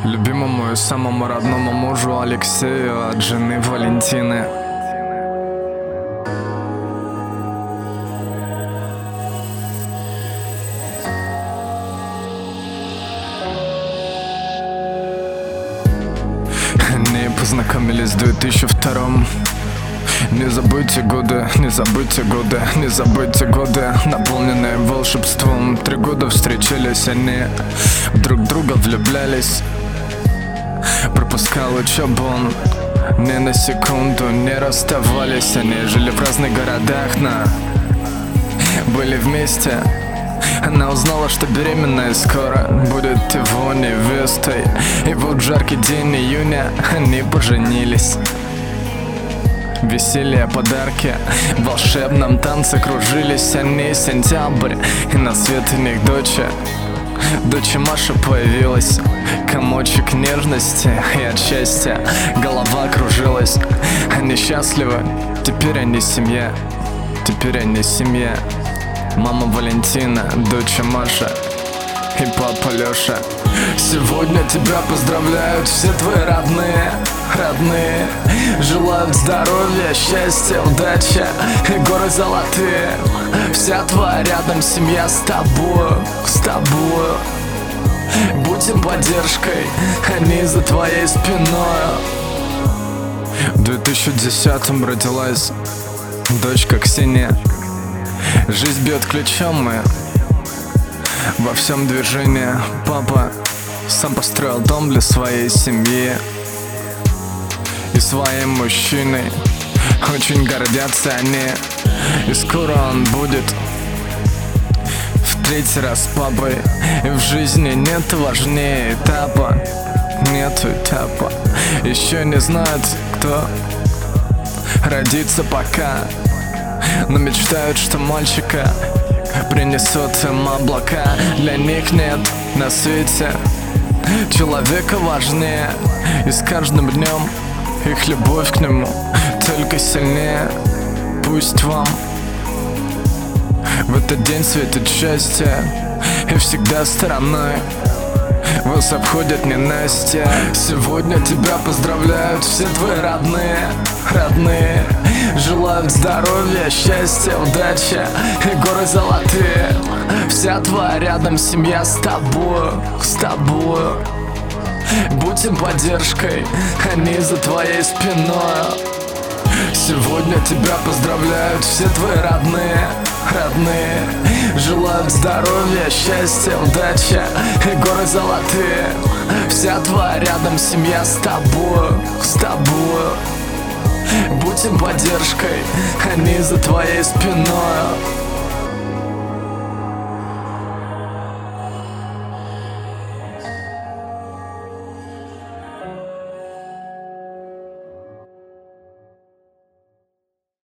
Любимому и самому родному мужу Алексею от жены Валентины. Они познакомились в 2002-м. Не забудьте годы, не забудьте годы, не забудьте годы, наполненные волшебством. 3 года встречались они, друг друга влюблялись. Пропускал учебу он, ни на секунду не расставались. Они жили в разных городах, но были вместе. Она узнала, что беременная скоро будет его невестой. И вот жаркий день июня они поженились. Веселье, подарки, в волшебном танце кружились они. Сентябрь, и на свет у них дочь Маша появилась. Комочек нежности и от счастья голова кружилась. Они счастливы, теперь они семья, теперь они семья. Мама Валентина, дочь Маша и папа Лёша. Сегодня тебя поздравляют все твои родные. Желают здоровья, счастья, удачи и горы золотые. Вся твоя рядом семья с тобою. Будем поддержкой, они за твоей спиной. В 2010-м родилась дочка Ксения. Жизнь бьет ключом, и во всем движении папа сам построил дом для своей семьи. И своим мужчиной очень гордятся они. И скоро он будет в 3-й раз с папой. И в жизни нет важнее этапа. Нету этапа. Еще не знают, кто родится пока, но мечтают, что мальчика принесет им облака. Для них нет на свете человека важнее. И с каждым днем их любовь к нему только сильнее. Пусть вам в этот день светит счастье, и всегда стороной вас обходят ненастья. Сегодня тебя поздравляют все твои родные. Желают здоровья, счастья, удачи и горы золотые. Вся твоя рядом семья с тобою. Будем поддержкой, они за твоей спиной. Сегодня тебя поздравляют все твои родные. Желают здоровья, счастья, удачи и горы золотые. Вся твоя рядом семья с тобою. Будем поддержкой, они за твоей спиной.